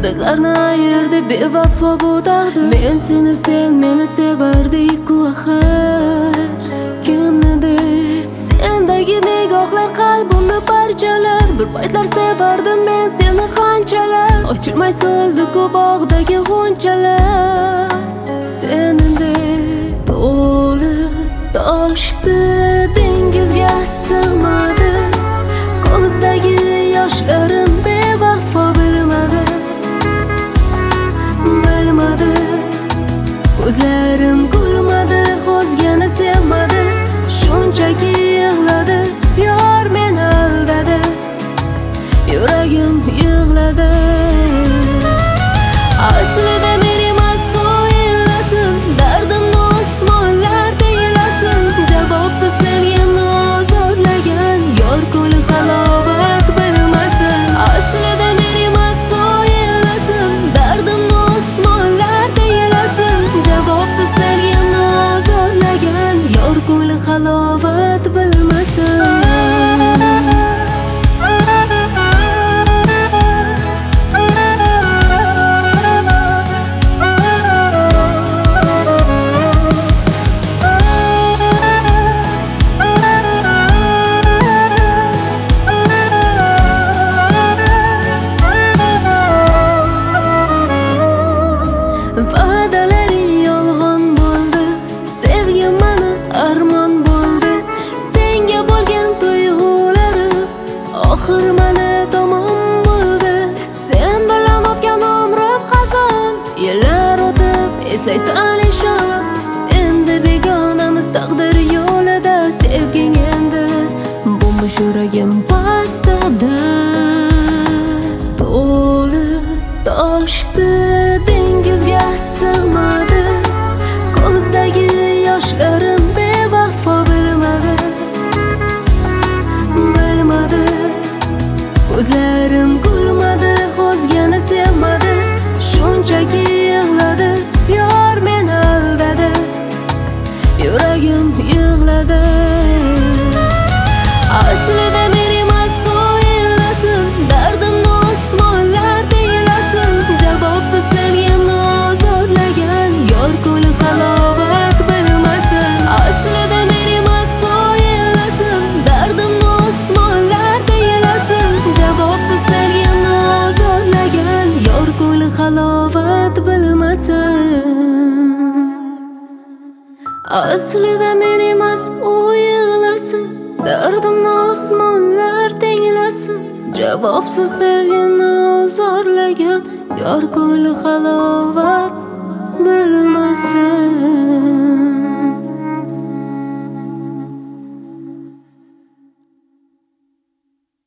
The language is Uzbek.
Bizlarni ayirdi bevafo bu taqdir. Men seni sen meni sevardik-ku axir. Kimnidir sendagi nigohlar qalbimni parchalar. Bir paytlar sevardim men seni qanchalar. Ochilmay soldi-ku bog'dagi g'unchalar. Senindek to'lib toshdi, dengizga sig'madi. Ko'zdagi yoshlarim bevafo bilmadi. Ko'zlarim kulmadi, o'zgani sevmadi. Shunchaki yig'ladi, yor meni aldadi. Yuragim yig'ladi. Aslida men emas o'ylasin, dardimni osmonlar deylasin. Javobsiz sevgimni ozorlagan yor ko'li halovat bilmasin. Aslida men emas o'ylasin, dardimni osmonlar deylasin. Javobsiz sevgimni ozorlagan yor ko'li halovat bilmasin. Va'dalari yolg'on bo'ldi, sevgi mani armon bo'ldi. Senga bo'lgan tuyg'ularim oxir mani tomon bo'ldi. Sen bilan o'tgan umrim xazon, yillar o'tib eslaysan ishon. Endi begonamiz taqdir yo'lida, sevging endi bo'lmish yuragim pastada. To'lib toshdi, dengizga sig'madi. Ko'zdagi yoshlarim bevafo bilmadi. Ko'zlarim kulmadi, o'zgani sevmadi. Shunchaki yig'ladi, yor meni aldadi. Yuragim yig'ladi. Aslida men emas o'ylasin, dardimni osmonlar deylasin. Javobsiz sevgimni ozorlagan yor ko'li halovat bilmasin. Aslida men emas o'ylasin, dardimni osmonlar deylasin. Javobsiz sevgimni ozorlagan yor ko'li halovat bilmasin. Aslida men emas o'ylasin, dardimni osmonlar tinglasin. Javobsiz sevgimni ozorlagan yor ko'li halovat